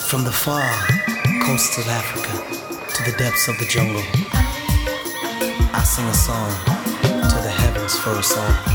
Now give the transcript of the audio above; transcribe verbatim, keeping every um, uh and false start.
From the far coasts of Africa to the depths of the jungle, I sing a song to the heavens for a song.